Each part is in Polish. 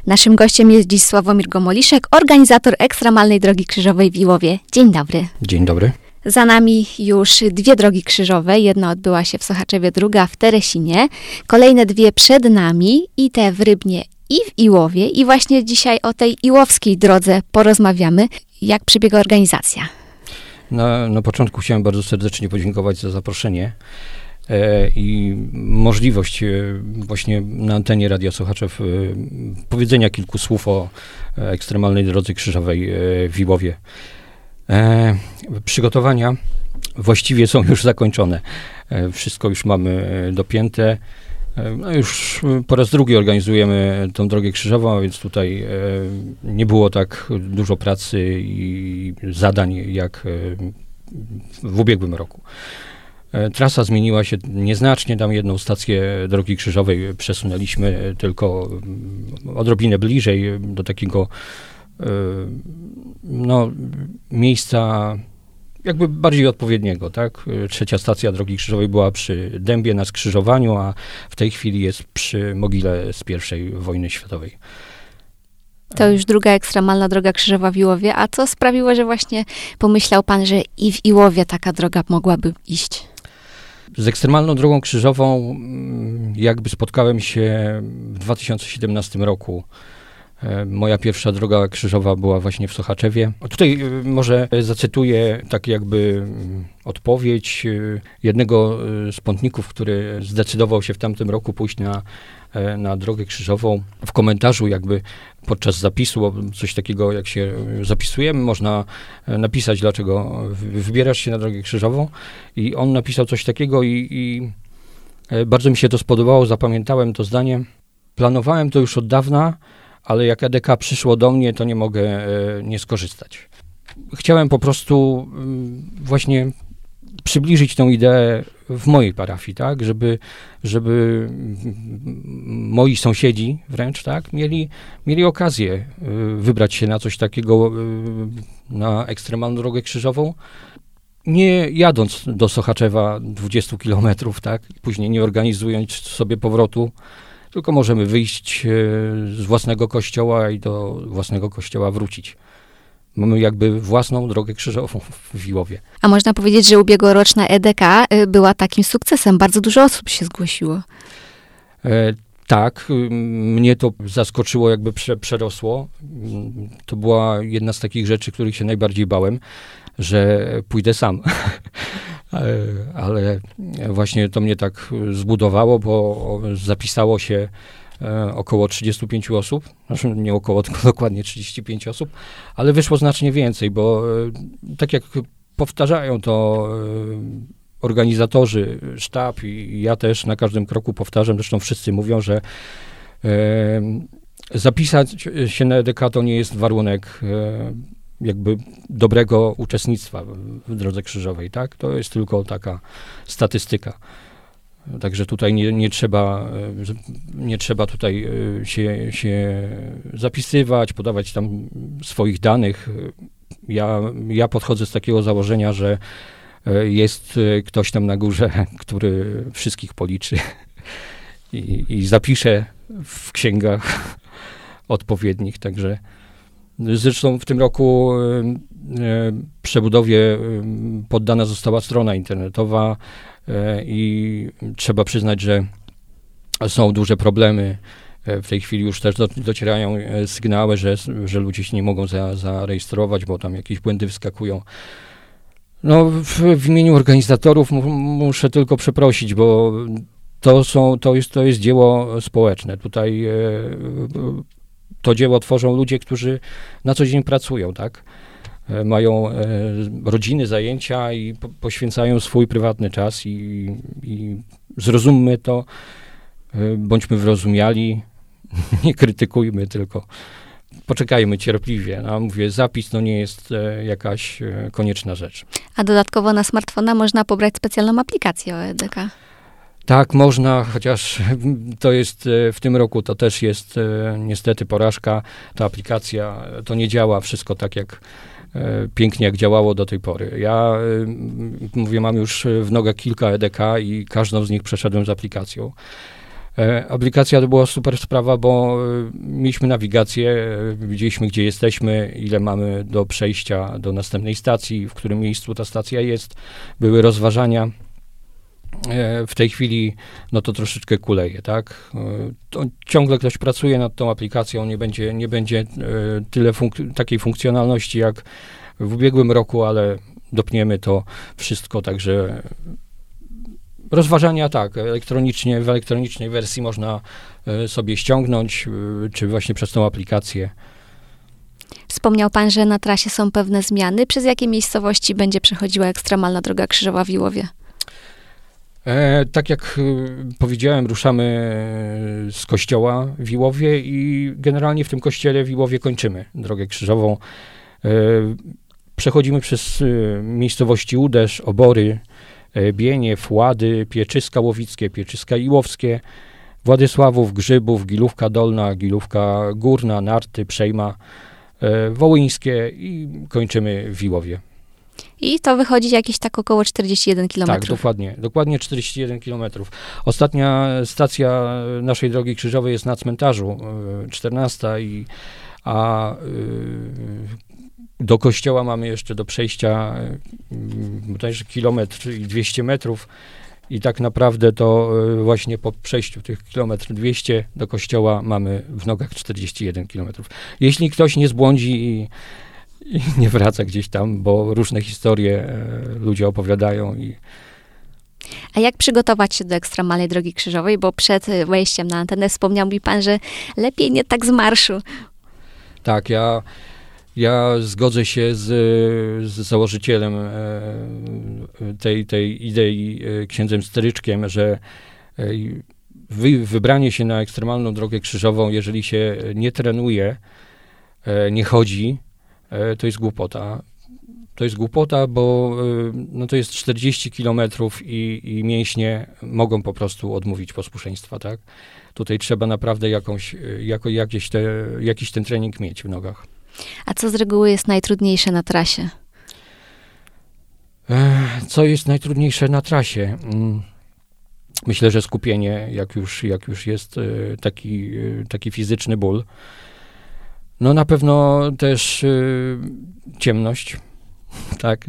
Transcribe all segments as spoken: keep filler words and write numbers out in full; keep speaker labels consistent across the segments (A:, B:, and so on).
A: Naszym gościem jest dziś Sławomir Gomoliszek, organizator Ekstremalnej Drogi Krzyżowej w Iłowie. Dzień dobry.
B: Dzień dobry.
A: Za nami już dwie drogi krzyżowe. Jedna odbyła się w Sochaczewie, druga w Teresinie. Kolejne dwie przed nami, i te w Rybnie i w Iłowie. I właśnie dzisiaj o tej iłowskiej drodze porozmawiamy. Jak przebiega organizacja?
B: Na, na początku chciałem bardzo serdecznie podziękować za zaproszenie e, i możliwość e, właśnie na antenie Radia Sochaczew e, powiedzenia kilku słów o e, Ekstremalnej Drodze Krzyżowej e, w Iłowie. E, przygotowania właściwie są już zakończone. E, wszystko już mamy dopięte. E, no już po raz drugi organizujemy tą drogę krzyżową, więc tutaj e, nie było tak dużo pracy i zadań jak e, w ubiegłym roku. E, trasa zmieniła się nieznacznie, tam jedną stację drogi krzyżowej przesunęliśmy tylko odrobinę bliżej do takiego no, miejsca jakby bardziej odpowiedniego, tak? Trzecia stacja drogi krzyżowej była przy Dębie na skrzyżowaniu, a w tej chwili jest przy mogile z pierwszej wojny światowej.
A: To już druga ekstremalna droga krzyżowa w Iłowie. A co sprawiło, że właśnie pomyślał pan, że i w Iłowie taka droga mogłaby iść?
B: Z ekstremalną drogą krzyżową jakby spotkałem się w dwa tysiące siedemnastym roku. Moja pierwsza droga krzyżowa była właśnie w Sochaczewie. Tutaj może zacytuję tak jakby odpowiedź jednego z pątników, który zdecydował się w tamtym roku pójść na, na drogę krzyżową. W komentarzu jakby podczas zapisu, coś takiego jak się zapisujemy, można napisać, dlaczego wybierasz się na drogę krzyżową. I on napisał coś takiego i, i bardzo mi się to spodobało, zapamiętałem to zdanie. Planowałem to już od dawna, ale jak E D K przyszło do mnie, to nie mogę e, nie skorzystać. Chciałem po prostu y, właśnie przybliżyć tę ideę w mojej parafii, tak, żeby, żeby moi sąsiedzi wręcz, tak, mieli, mieli okazję y, wybrać się na coś takiego, y, na ekstremalną drogę krzyżową, nie jadąc do Sochaczewa dwadzieścia kilometrów, tak, później nie organizując sobie powrotu, tylko możemy wyjść z własnego kościoła i do własnego kościoła wrócić. Mamy jakby własną drogę krzyżową w Iłowie.
A: A można powiedzieć, że ubiegłoroczna E D K była takim sukcesem. Bardzo dużo osób się zgłosiło.
B: E, tak, mnie to zaskoczyło, jakby prze, przerosło. To była jedna z takich rzeczy, których się najbardziej bałem, że pójdę sam. Ale właśnie to mnie tak zbudowało, bo zapisało się około trzydzieści pięć osób, znaczy nie około, tylko dokładnie trzydzieści pięć osób, ale wyszło znacznie więcej, bo tak jak powtarzają to organizatorzy, sztab i ja też na każdym kroku powtarzam, zresztą wszyscy mówią, że zapisać się na E D K to nie jest warunek jakby dobrego uczestnictwa w drodze krzyżowej, tak? To jest tylko taka statystyka. Także tutaj nie, nie trzeba, nie trzeba tutaj się, się zapisywać, podawać tam swoich danych. Ja, ja podchodzę z takiego założenia, że jest ktoś tam na górze, który wszystkich policzy i, i zapisze w księgach odpowiednich, także zresztą w tym roku e, przebudowie e, poddana została strona internetowa e, i trzeba przyznać, że są duże problemy. E, w tej chwili już też do, docierają e, sygnały, że, że ludzie się nie mogą za, zarejestrować, bo tam jakieś błędy wyskakują. No, w, w imieniu organizatorów mu, muszę tylko przeprosić, bo to, są, to, jest, to jest dzieło społeczne. Tutaj e, to dzieło tworzą ludzie, którzy na co dzień pracują, tak? E, mają e, rodziny, zajęcia i po, poświęcają swój prywatny czas i, i zrozummy to, e, bądźmy wyrozumiali, nie krytykujmy, tylko poczekajmy cierpliwie. No, mówię, zapis to nie jest e, jakaś e, konieczna rzecz.
A: A dodatkowo na smartfona można pobrać specjalną aplikację o E D K.
B: Tak, można, chociaż to jest w tym roku, to też jest niestety porażka. Ta aplikacja, to nie działa wszystko tak jak pięknie, jak działało do tej pory. Ja mówię, mam już w nogach kilka E D K i każdą z nich przeszedłem z aplikacją. E, aplikacja to była super sprawa, bo e, mieliśmy nawigację, e, widzieliśmy, gdzie jesteśmy, ile mamy do przejścia do następnej stacji, w którym miejscu ta stacja jest. Były rozważania. E, w tej chwili, no to troszeczkę kuleje, tak? E, to ciągle ktoś pracuje nad tą aplikacją, nie będzie, nie będzie e, tyle funk- takiej funkcjonalności jak w ubiegłym roku, ale dopniemy to wszystko, także rozważania tak, elektronicznie, w elektronicznej wersji można y, sobie ściągnąć, y, czy właśnie przez tą aplikację.
A: Wspomniał pan, że na trasie są pewne zmiany. Przez jakie miejscowości będzie przechodziła ekstremalna droga krzyżowa w Iłowie?
B: E, tak jak y, powiedziałem, ruszamy z kościoła w Iłowie i generalnie w tym kościele w Iłowie kończymy drogę krzyżową. E, przechodzimy przez y, miejscowości Uderz, Obory, Bieniew, Łady, Pieczyska Łowickie, Pieczyska Iłowskie, Władysławów, Grzybów, Gilówka Dolna, Gilówka Górna, Narty, Przejma, e, Wołyńskie i kończymy w Iłowie.
A: I to wychodzi jakieś tak około czterdzieści jeden kilometrów.
B: Tak, dokładnie, dokładnie czterdzieści jeden kilometrów. Ostatnia stacja naszej drogi krzyżowej jest na cmentarzu, e, czternasta, i, a e, do kościoła mamy jeszcze do przejścia bodajże kilometr i dwieście metrów i tak naprawdę to właśnie po przejściu tych kilometr dwieście do kościoła mamy w nogach czterdzieści jeden kilometrów. Jeśli ktoś nie zbłądzi i, i nie wraca gdzieś tam, bo różne historie ludzie opowiadają. I
A: A jak przygotować się do ekstremalnej drogi krzyżowej? Bo przed wejściem na antenę wspomniał mi pan, że lepiej nie tak z marszu.
B: Tak, ja Ja zgodzę się z, z założycielem tej, tej idei, księdzem Steryczkiem, że wy, wybranie się na ekstremalną drogę krzyżową, jeżeli się nie trenuje, nie chodzi, to jest głupota. To jest głupota, bo no, to jest czterdzieści kilometrów i, i mięśnie mogą po prostu odmówić posłuszeństwa, tak? Tutaj trzeba naprawdę jakąś, jako, jakieś te, jakiś ten trening mieć w nogach.
A: A co z reguły jest najtrudniejsze na trasie?
B: Co jest najtrudniejsze na trasie? Myślę, że skupienie, jak już, jak już jest taki, taki fizyczny ból. No na pewno też ciemność, tak.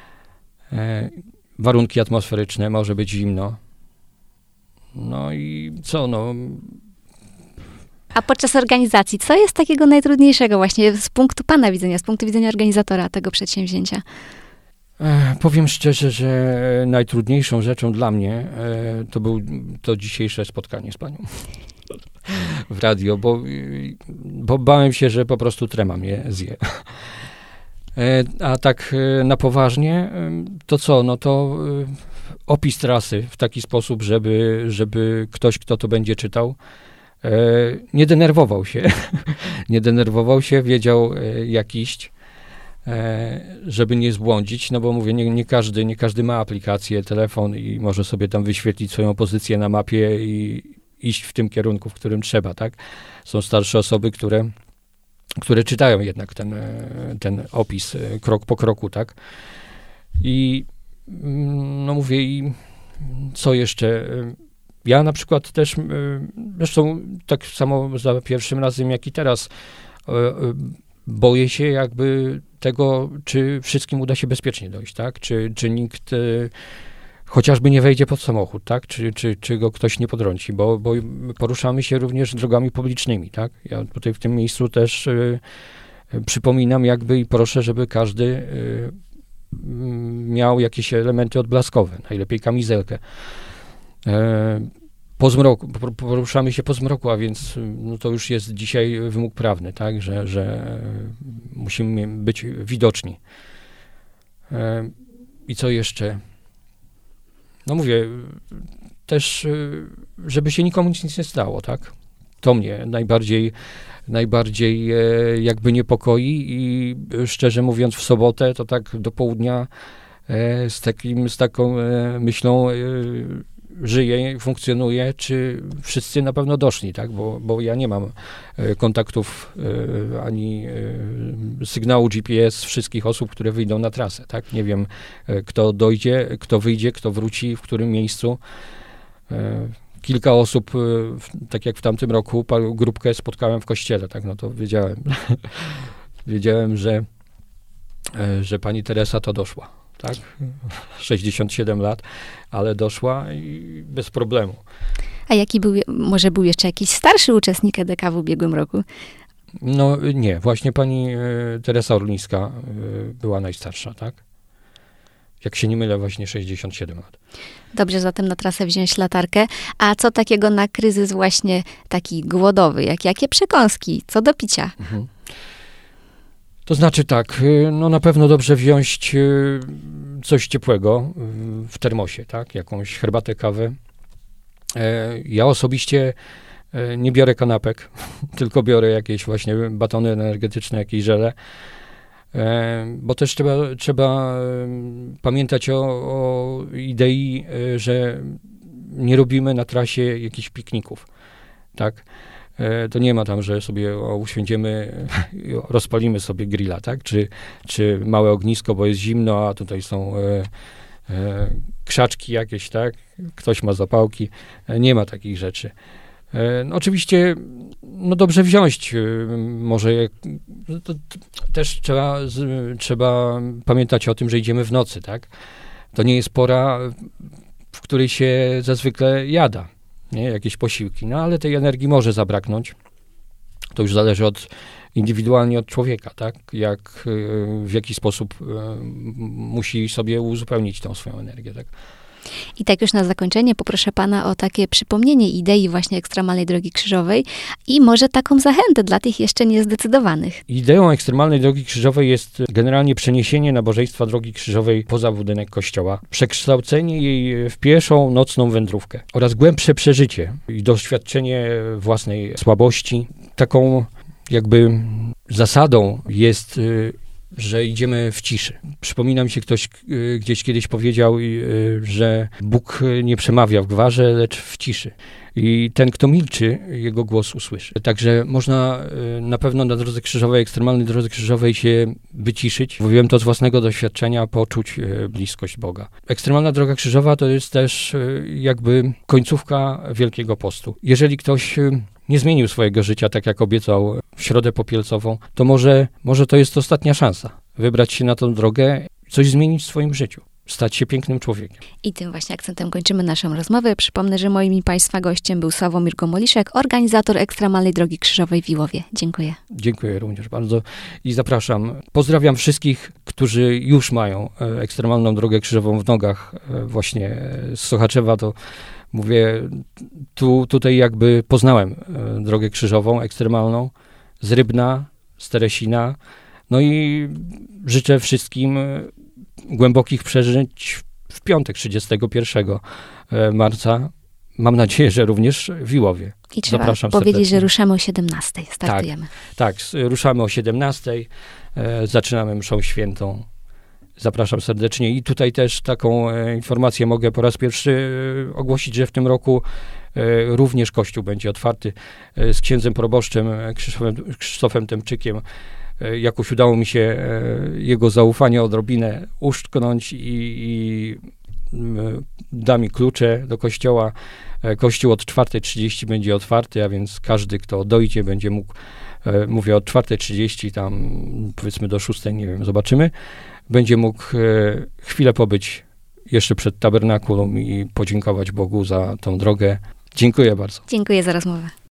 B: Warunki atmosferyczne, może być zimno. No i co, no...
A: A podczas organizacji, co jest takiego najtrudniejszego właśnie z punktu pana widzenia, z punktu widzenia organizatora tego przedsięwzięcia?
B: E, powiem szczerze, że najtrudniejszą rzeczą dla mnie e, to było to dzisiejsze spotkanie z panią w radio, bo, bo bałem się, że po prostu trema mnie zje. E, a tak e, na poważnie, e, to co, no to e, opis trasy w taki sposób, żeby, żeby ktoś, kto to będzie czytał, nie denerwował się, nie denerwował się, wiedział jak iść, żeby nie zbłądzić, no bo mówię, nie, nie, każdy, nie każdy ma aplikację, telefon i może sobie tam wyświetlić swoją pozycję na mapie i iść w tym kierunku, w którym trzeba, tak? Są starsze osoby, które, które czytają jednak ten, ten opis krok po kroku, tak? I no mówię, i co jeszcze... Ja na przykład też, zresztą tak samo za pierwszym razem, jak i teraz, boję się jakby tego, czy wszystkim uda się bezpiecznie dojść, tak? Czy, czy nikt chociażby nie wejdzie pod samochód, tak? Czy, czy, czy go ktoś nie podrąci, bo, bo poruszamy się również drogami publicznymi, tak? Ja tutaj w tym miejscu też y, przypominam jakby i proszę, żeby każdy y, miał jakieś elementy odblaskowe, najlepiej kamizelkę. Po zmroku, poruszamy się po zmroku, a więc no to już jest dzisiaj wymóg prawny, tak, że, że musimy być widoczni. I co jeszcze? No mówię, też, żeby się nikomu nic nie stało, tak? To mnie najbardziej, najbardziej jakby niepokoi i szczerze mówiąc w sobotę to tak do południa z takim, z taką myślą żyje, funkcjonuje, czy wszyscy na pewno doszli, tak, bo, bo ja nie mam kontaktów ani sygnału G P S wszystkich osób, które wyjdą na trasę, tak, nie wiem kto dojdzie, kto wyjdzie, kto wróci, w którym miejscu, kilka osób, tak jak w tamtym roku, grupkę spotkałem w kościele, tak, no to wiedziałem, wiedziałem, że, że pani Teresa to doszła, tak, sześćdziesiąt siedem lat, ale doszła i bez problemu.
A: A jaki był, może był jeszcze jakiś starszy uczestnik E D K w ubiegłym roku?
B: No nie, właśnie pani Teresa Orlińska była najstarsza, tak? Jak się nie mylę, właśnie sześćdziesiąt siedem lat.
A: Dobrze, zatem na trasę wziąć latarkę. A co takiego na kryzys właśnie taki głodowy? Jak, jakie przekąski? Co do picia?
B: Mhm. To znaczy tak, no na pewno dobrze wziąć coś ciepłego w termosie, tak? Jakąś herbatę, kawę. Ja osobiście nie biorę kanapek, tylko biorę jakieś właśnie batony energetyczne, jakieś żele. Bo też trzeba, trzeba pamiętać o, o idei, że nie robimy na trasie jakichś pikników, tak? To nie ma tam, że sobie o, usiądziemy, rozpalimy sobie grilla, tak? Czy, czy małe ognisko, bo jest zimno, a tutaj są e, e, krzaczki jakieś, tak? Ktoś ma zapałki. Nie ma takich rzeczy. No, oczywiście, no dobrze wziąć, może jak, to, to też trzeba, trzeba pamiętać o tym, że idziemy w nocy, tak? To nie jest pora, w której się zazwykle jada, nie? Jakieś posiłki, no ale tej energii może zabraknąć. To już zależy od, indywidualnie od człowieka, tak? Jak, w jaki sposób musi sobie uzupełnić tą swoją energię, tak?
A: I tak już na zakończenie poproszę pana o takie przypomnienie idei właśnie Ekstremalnej Drogi Krzyżowej i może taką zachętę dla tych jeszcze niezdecydowanych.
B: Ideą Ekstremalnej Drogi Krzyżowej jest generalnie przeniesienie nabożeństwa Drogi Krzyżowej poza budynek kościoła, przekształcenie jej w pieszą, nocną wędrówkę oraz głębsze przeżycie i doświadczenie własnej słabości. Taką jakby zasadą jest że idziemy w ciszy. Przypomina mi się, ktoś y, gdzieś kiedyś powiedział, y, że Bóg nie przemawia w gwarze, lecz w ciszy. I ten, kto milczy, jego głos usłyszy. Także można y, na pewno na drodze krzyżowej, ekstremalnej drodze krzyżowej się wyciszyć. Mówiłem to z własnego doświadczenia, poczuć y, bliskość Boga. Ekstremalna droga krzyżowa to jest też y, jakby końcówka Wielkiego Postu. Jeżeli ktoś y, nie zmienił swojego życia, tak jak obiecał w Środę Popielcową, to może, może to jest ostatnia szansa. Wybrać się na tą drogę, coś zmienić w swoim życiu. Stać się pięknym człowiekiem.
A: I tym właśnie akcentem kończymy naszą rozmowę. Przypomnę, że moim i państwa gościem był Sławomir Gomoliszek, organizator Ekstremalnej Drogi Krzyżowej w Iłowie. Dziękuję.
B: Dziękuję również bardzo i zapraszam. Pozdrawiam wszystkich, którzy już mają ekstremalną drogę krzyżową w nogach. Właśnie z Sochaczewa to mówię, tu, tutaj jakby poznałem drogę krzyżową ekstremalną z Rybna, z Teresina. No i życzę wszystkim głębokich przeżyć w piątek, trzydziestego pierwszego marca. Mam nadzieję, że również w Iłowie.
A: I trzeba
B: Zapraszam
A: powiedzieć,
B: serdecznie.
A: że ruszamy o siedemnastej. Startujemy.
B: Tak, tak, ruszamy o siedemnastej. E, zaczynamy mszą świętą. Zapraszam serdecznie. I tutaj też taką e, informację mogę po raz pierwszy e, ogłosić, że w tym roku e, również Kościół będzie otwarty e, z księdzem proboszczem e, Krzysztofem, Krzysztofem Temczykiem. Jakoś udało mi się jego zaufanie odrobinę uszczknąć i, i da mi klucze do kościoła. Kościół od czwartej trzydzieści będzie otwarty, a więc każdy, kto dojdzie, będzie mógł, mówię od czwartej trzydzieści, tam powiedzmy do szóstej, nie wiem, zobaczymy, będzie mógł chwilę pobyć jeszcze przed tabernakulum i podziękować Bogu za tą drogę. Dziękuję bardzo.
A: Dziękuję za rozmowę.